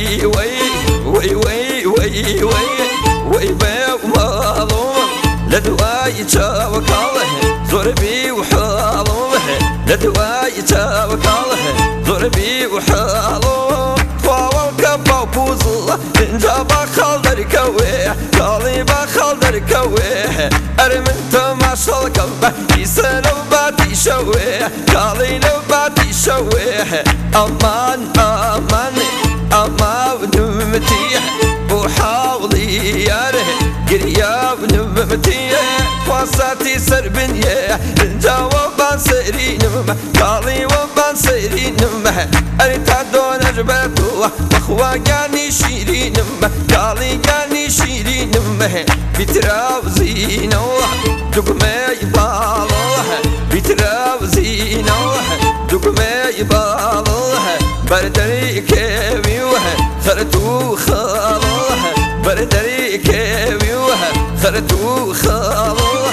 وي وي وي وي وي باب مظلوم لدواي توكله ضربي وحاله لدواي توكله ضربي وحاله فاول كفا بوزله انت بخلدر كويه قالي بخلدر كويه ارمنت ما شال قلبه يسلو باتي شويه قالي لو باتي شويه امان امان اما ونمتيه وحاولي ياره قريا ونمتيه واساتي سربنيه الجواب سيري نمه قالي وبان سيري نمه اريد دون اجبته واخوا قاني شيري نمه قالي قاني شيري نمه بتراوزي نوح دقمه يبالوه بتراوزي نوح دقمه يبالوه بردري كبيوه خرتو خالوه بردري كبيوه خرتو خالوه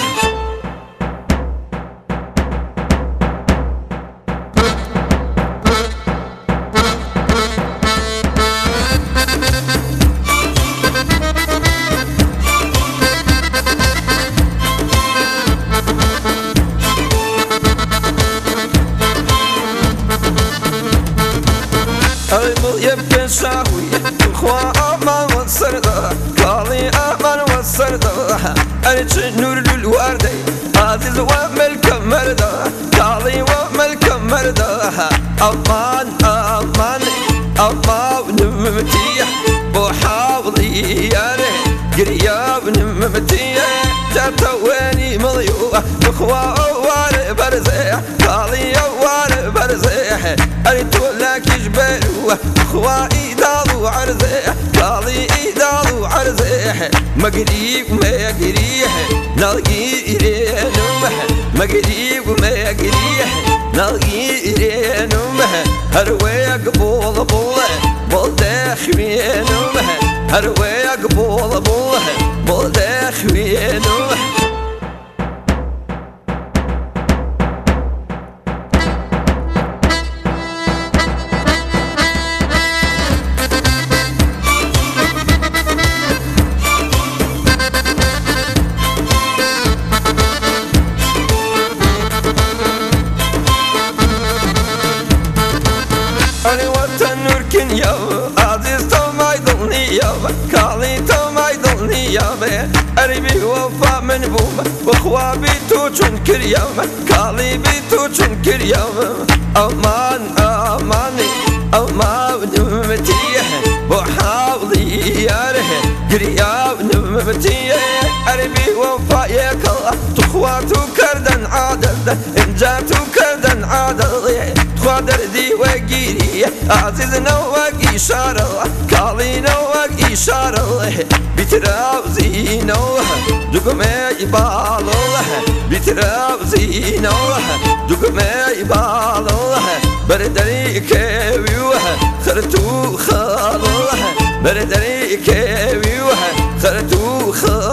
المل يبكي شاوي اخوة امان والسردة قالي امان والسردة اريد نور للوردي عزيز وملك مردة قالي وملك مردة امان امان امان ونمتيه بحاولي ياره قريا ونمتيه تتواني مليوه اخوة اوار برزيح قالي اوار برزيح اريد لك يجبلوه اخوة ايدالو عرزيح قالي ايدالو عرزيح مقريب وما قريح نلقي رينومه مقريب وما قريح نلقي رينومه هرويق بول بوله بول داخوينومه هرويق بول بوله بول داخوينومه أنا وطن نوركن يا عزيز توما يضلني يا قالي توما يضلني يا أنا بوفا من بوما وأخوا بيتو تنكر يا قالي بيتو تنكر يا أمان أماني أما ونمتيه وحاولي ياره قريا ونمتيه أنا بوفا يا كلا تخواتو كردن عادل إنجاتو كردن عادل تخوادر دي وقيري عزيز نواق إشارة قالي نواق إشارة بتراوزي نوه دقمه يبالوه بتراوزي نوه دقمه يبالوه بردري كبيوه خرتو خالوه بردري كبيوه خرتو خالوه